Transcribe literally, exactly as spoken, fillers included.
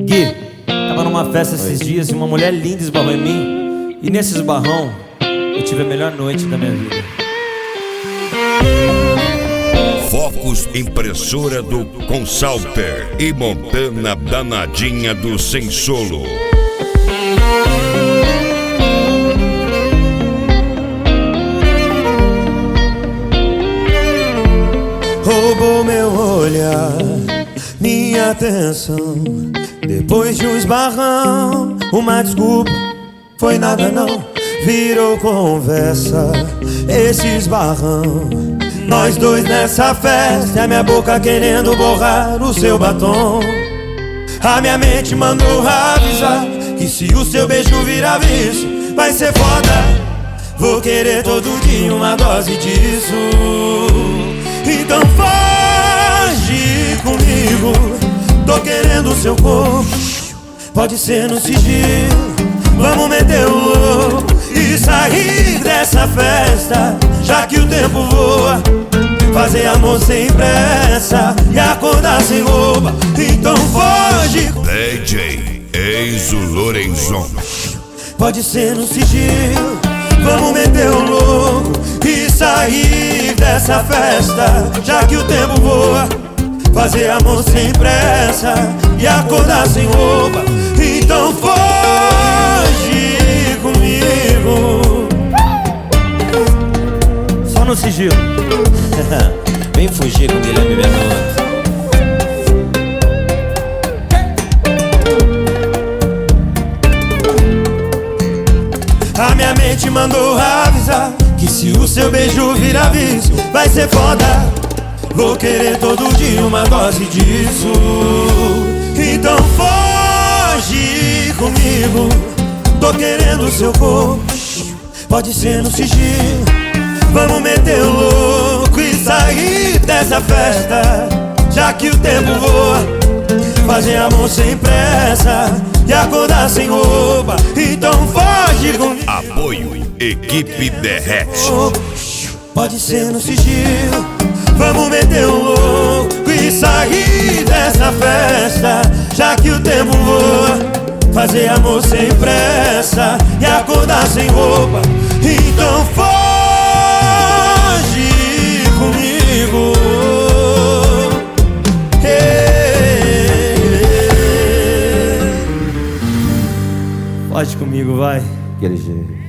Gui, tava numa festa esses dias e uma mulher linda esbarrou em mim. E nesse esbarrão, eu tive a melhor noite da minha vida. Focus Impressora do Consalter e Montana danadinha do Sem Solo. Roubou meu olhar, minha atenção. Depois de um esbarrão, uma desculpa, foi nada não. Virou conversa, esse esbarrão. Nós dois nessa festa, a minha boca querendo borrar o seu batom. A minha mente mandou avisar que se o seu beijo virar vício, vai ser foda. Vou querer todo dia uma dose disso. Então foge comigo, tô querendo o seu corpo. Pode ser no sigilo, vamos meter o louco e sair dessa festa, já que o tempo voa. Fazer amor sem pressa e acordar sem roupa. Então foge. D J Enzo Lorenzon. Pode ser no sigilo, vamos meter o louco e sair dessa festa, já que o tempo voa. Fazer amor sem pressa e acordar sem roupa. Então foge comigo. Só no sigilo. Vem fugir com Guilherme Bernardo. A minha mente mandou avisar que se o seu beijo virar vício, vai ser foda. Vou querer todo dia uma dose disso. Então foge comigo, tô querendo o seu corpo. Pode ser no sigilo, vamos meter o louco e sair dessa festa, já que o tempo voa. Fazer amor sem pressa e acordar sem roupa. Então foge comigo. Apoio Equipe Derrete. Pode ser no sigilo, vamos meter o louco e sair dessa festa, já que o tempo voa. Fazer amor sem pressa e acordar sem roupa. Então foge comigo. Foge comigo, vai. Aquele jeito.